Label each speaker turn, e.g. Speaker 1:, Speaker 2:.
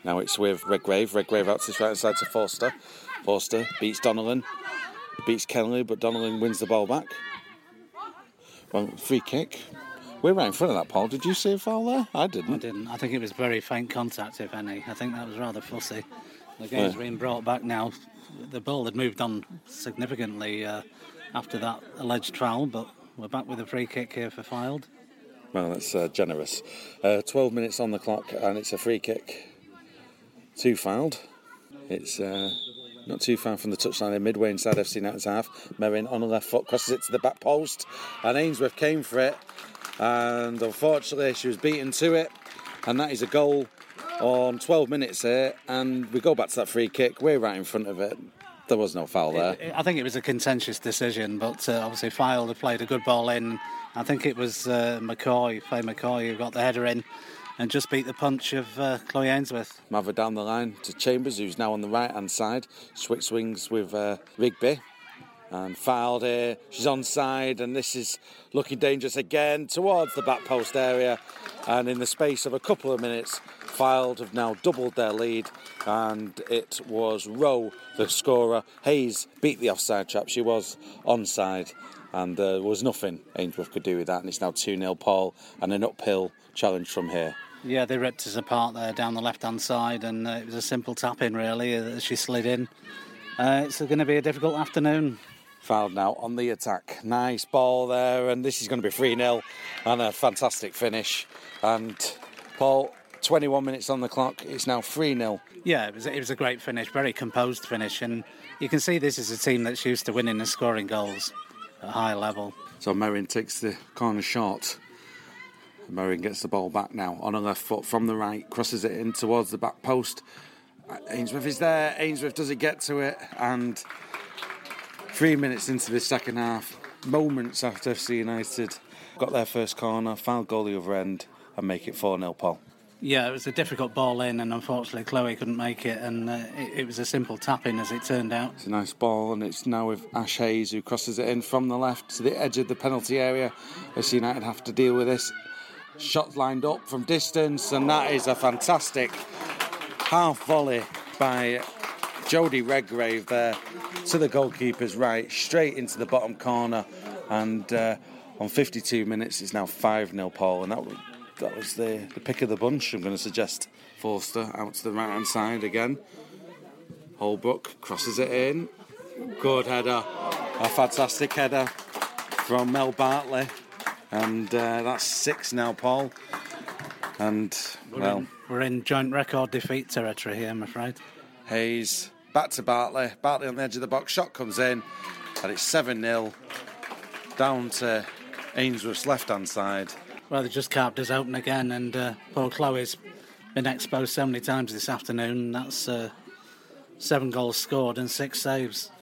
Speaker 1: Now it's with Redgrave. Redgrave out to the right side to Forster. Forster beats Donnellan. Beats Kenley, but Donnellan wins the ball back. Well, free kick. We're right in front of that, Paul. Did you see a foul there? I didn't.
Speaker 2: I think it was very faint contact, if any. I think that was rather fussy. The game's being brought back now. The ball had moved on significantly after that alleged foul, but we're back with a free kick here for Fylde.
Speaker 1: Well, that's generous. 12 minutes on the clock, and it's a free kick to Fylde. It's not too far from the touchline, midway inside FC United's half. Merrin on the left foot crosses it to the back post, and Ainsworth came for it, and unfortunately she was beaten to it, and that is a goal on 12 minutes here, and we go back to that free kick. We're right in front of it. There was no foul there.
Speaker 2: I think it was a contentious decision, but obviously Fylde had played a good ball in. I think it was Faye McCoy, who got the header in and just beat the punch of Chloe Ainsworth.
Speaker 1: Mather down the line to Chambers, who's now on the right-hand side. Switch swings with Rigby. And Fylde here, she's onside, and this is looking dangerous again towards the back post area. And in the space of a couple of minutes, Fylde have now doubled their lead, and it was Rowe, the scorer. Hayes beat the offside trap. She was onside, and there was nothing Ainsworth could do with that. And it's now 2-0 Paul, and an uphill challenge from here.
Speaker 2: Yeah, they ripped us apart there down the left-hand side, and it was a simple tap-in, really, as she slid in. It's going to be a difficult afternoon.
Speaker 1: Fylde now on the attack. Nice ball there, and this is going to be 3-0 and a fantastic finish. And Paul, 21 minutes on the clock, it's now 3-0.
Speaker 2: Yeah, it was a great finish, very composed finish, and you can see this is a team that's used to winning and scoring goals at a high level.
Speaker 1: So Merrin takes the corner shot. Merrin gets the ball back now on her left foot from the right, crosses it in towards the back post. Ainsworth is there, Ainsworth doesn't get to it, and 3 minutes into the second half, moments after FC United got their first corner, foul goal the other end, and make it 4-0, Paul.
Speaker 2: Yeah, it was a difficult ball in, and unfortunately Chloe couldn't make it, and it was a simple tap-in as it turned out.
Speaker 1: It's a nice ball, and it's now with Ash Hayes, who crosses it in from the left to the edge of the penalty area. FC United have to deal with this. Shot lined up from distance, and that is a fantastic half volley by Jodie Redgrave there to the goalkeeper's right, straight into the bottom corner, and on 52 minutes it's now 5-0 Paul, and that was the pick of the bunch. I'm going to suggest Forster out to the right hand side again. Holbrook crosses it in, good header, a fantastic header from Mel Bartley, and that's 6 now, Paul. And
Speaker 2: we're in joint record defeat territory here, I'm afraid.
Speaker 1: Hayes back to Bartley on the edge of the box, shot comes in, and it's 7-0 down to Ainsworth's left hand side.
Speaker 2: Well, they just carved us open again, and poor Chloe's been exposed so many times this afternoon. That's 7 goals scored and 6 saves.